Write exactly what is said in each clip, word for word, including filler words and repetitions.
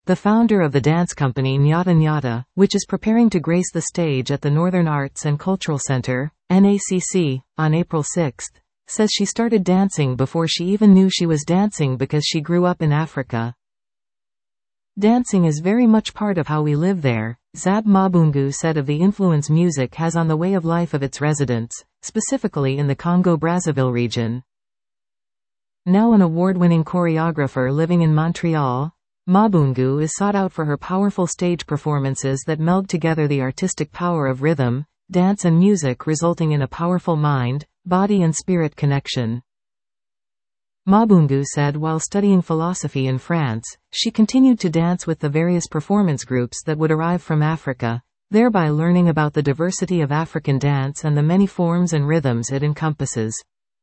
the founder of the dance company Nyata Nyata, which is preparing to grace the stage at the Northern Arts and Cultural Center, N A C C, on April sixth, says she started dancing before she even knew she was dancing because she grew up in Africa. Dancing is very much part of how we live there, Zab Mabungu said of the influence music has on the way of life of its residents, specifically in the Congo-Brazzaville region. Now an award-winning choreographer living in Montreal, Mabungu is sought out for her powerful stage performances that meld together the artistic power of rhythm, dance and music, resulting in a powerful mind, body and spirit connection. Mabungu said while studying philosophy in France, she continued to dance with the various performance groups that would arrive from Africa, thereby learning about the diversity of African dance and the many forms and rhythms it encompasses.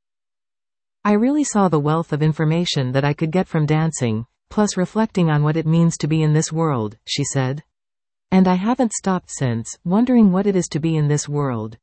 I really saw the wealth of information that I could get from dancing, plus reflecting on what it means to be in this world, she said. And I haven't stopped since, wondering what it is to be in this world.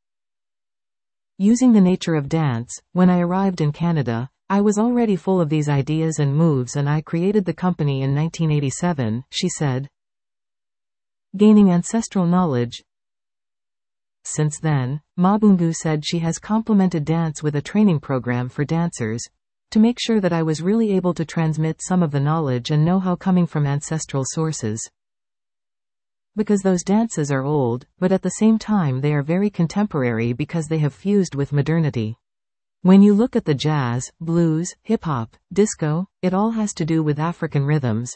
Using the nature of dance, when I arrived in Canada, I was already full of these ideas and moves and I created the company in nineteen eighty-seven, she said. Gaining ancestral knowledge. Since then, Mabungu said she has complemented dance with a training program for dancers, to make sure that I was really able to transmit some of the knowledge and know-how coming from ancestral sources. Because those dances are old, but at the same time they are very contemporary because they have fused with modernity. When you look at the jazz, blues, hip-hop, disco, it all has to do with African rhythms.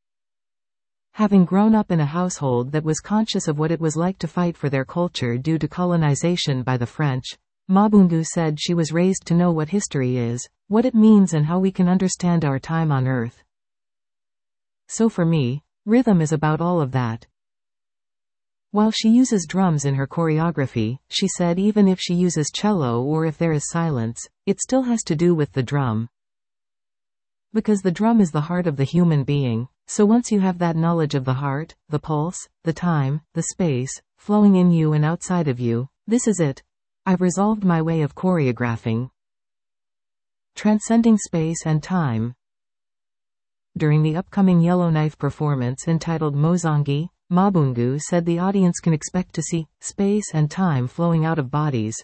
Having grown up in a household that was conscious of what it was like to fight for their culture due to colonization by the French, Mabungu said she was raised to know what history is, what it means and how we can understand our time on Earth. So for me, rhythm is about all of that. While she uses drums in her choreography, she said even if she uses cello or if there is silence, it still has to do with the drum. Because the drum is the heart of the human being, so once you have that knowledge of the heart, the pulse, the time, the space, flowing in you and outside of you, this is it. I've resolved my way of choreographing. Transcending space and time. During the upcoming Yellowknife performance entitled Mozangi, Mabungu said the audience can expect to see space and time flowing out of bodies.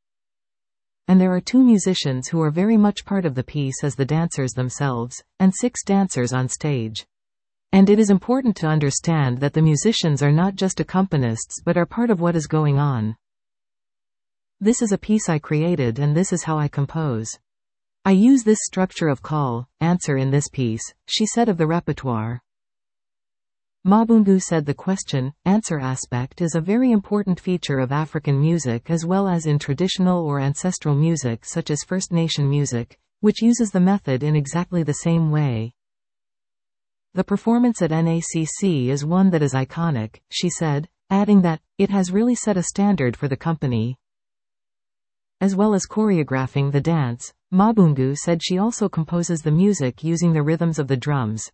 And there are two musicians who are very much part of the piece as the dancers themselves, and six dancers on stage. And it is important to understand that the musicians are not just accompanists but are part of what is going on. This is a piece I created and this is how I compose. I use this structure of call, answer in this piece, she said of the repertoire. Mabungu said the question-answer aspect is a very important feature of African music as well as in traditional or ancestral music such as First Nation music, which uses the method in exactly the same way. The performance at N A C C is one that is iconic, she said, adding that, it has really set a standard for the company. As well as choreographing the dance, Mabungu said she also composes the music using the rhythms of the drums.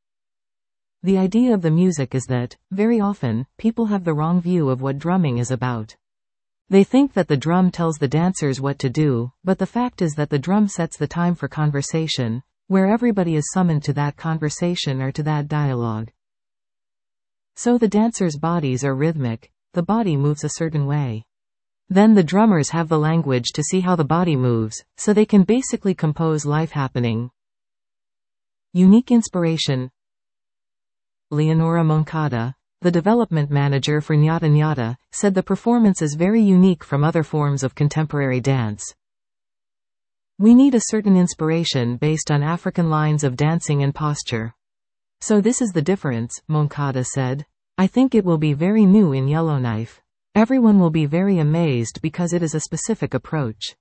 The idea of the music is that, very often, people have the wrong view of what drumming is about. They think that the drum tells the dancers what to do, but the fact is that the drum sets the time for conversation, where everybody is summoned to that conversation or to that dialogue. So the dancers' bodies are rhythmic, the body moves a certain way. Then the drummers have the language to see how the body moves, so they can basically compose life happening. Unique inspiration. Leonora Moncada, the development manager for Nyata Nyata, said the performance is very unique from other forms of contemporary dance. We need a certain inspiration based on African lines of dancing and posture. So this is the difference, Moncada said. I think it will be very new in Yellowknife. Everyone will be very amazed because it is a specific approach.